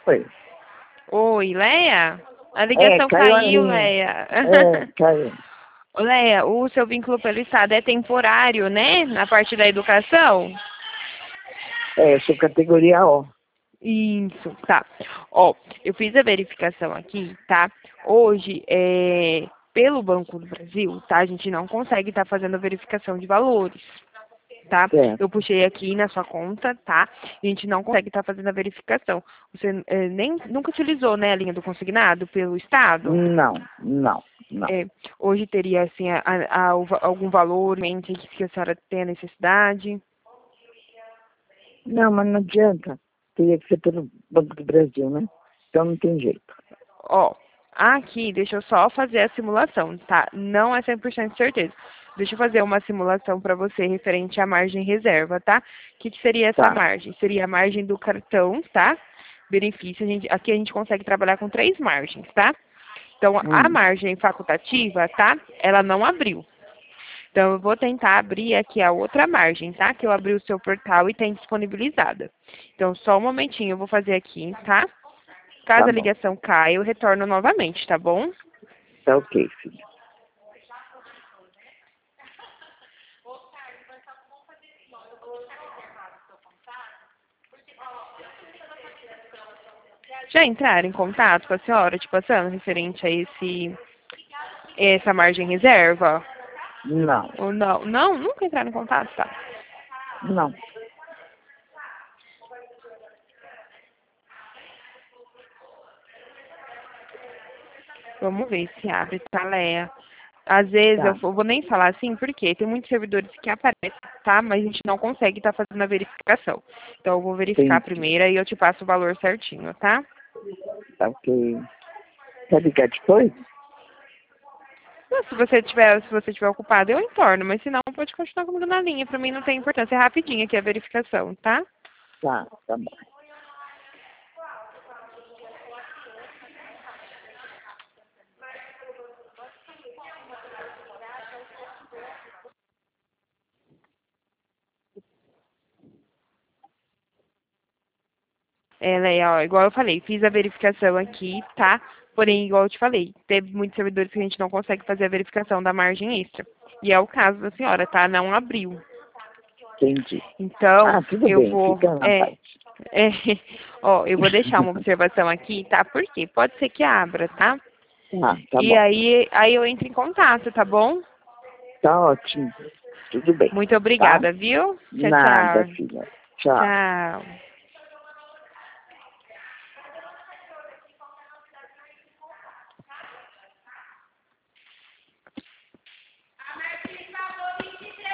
Oi. Oi, Leia? A ligação Caiu a caiu, linha. Leia. Caiu. Ô, Leia, o seu vínculo pelo Estado é temporário, né? Na parte da educação? Eu sou categoria O. Isso, tá. Ó, eu fiz a verificação aqui, tá? Hoje, pelo Banco do Brasil, tá? A gente não consegue estar fazendo a verificação de valores, tá? Certo. Eu puxei aqui na sua conta, tá? A gente não consegue estar fazendo a verificação. Você nunca utilizou, né, a linha do consignado pelo Estado? Não. Hoje teria, assim, algum valor em mente que a senhora tem a necessidade? Não, mas não adianta. Teria que ser pelo Banco do Brasil, né? Então não tem jeito. Ó, aqui, deixa eu só fazer a simulação, tá? Não é 100% certeza. Deixa eu fazer uma simulação para você referente à margem reserva, tá? O que seria essa Tá. margem? Seria a margem do cartão, tá? Benefício, aqui a gente consegue trabalhar com 3 margens, tá? Então, a Hum, margem facultativa, tá? Ela não abriu. Então, eu vou tentar abrir aqui a outra margem, tá? Que eu abri o seu portal e tem disponibilizada. Então, só um momentinho, eu vou fazer aqui, tá? tá Caso a bom. ligação caia, eu retorno novamente, tá bom? Tá ok, filho. Já entraram em contato com a senhora, te passando, referente a essa margem reserva? Não. Ou não? Não? Nunca entraram em contato, tá? Não. Vamos ver se abre, tá, Leia? Às vezes, eu Tá. vou nem falar assim, porque tem muitos servidores que aparecem, tá? Mas a gente não consegue estar fazendo a verificação. Então, eu vou verificar Entendi. primeiro e eu te passo o valor certinho, tá? Tá ok. Quer ligar depois? Mas se você tiver ocupado, eu entorno, mas se não, pode continuar comigo na linha. Pra mim não tem importância. É rapidinho aqui a verificação, tá? Tá bom. Leia, ó, igual eu falei, fiz a verificação aqui, tá? Porém, igual eu te falei, teve muitos servidores que a gente não consegue fazer a verificação da margem extra. E é o caso da senhora, tá? Não abriu. Entendi. Então, Tudo eu bem. vou, Fica na paz. é, ó, eu vou deixar uma observação aqui, tá? Por quê? Pode ser que abra, tá? Tá E bom. aí eu entro em contato, tá bom? Tá ótimo. Tudo bem. Muito Tá? obrigada, viu? Tchau, Nada, tchau. filha. Tchau. Tchau.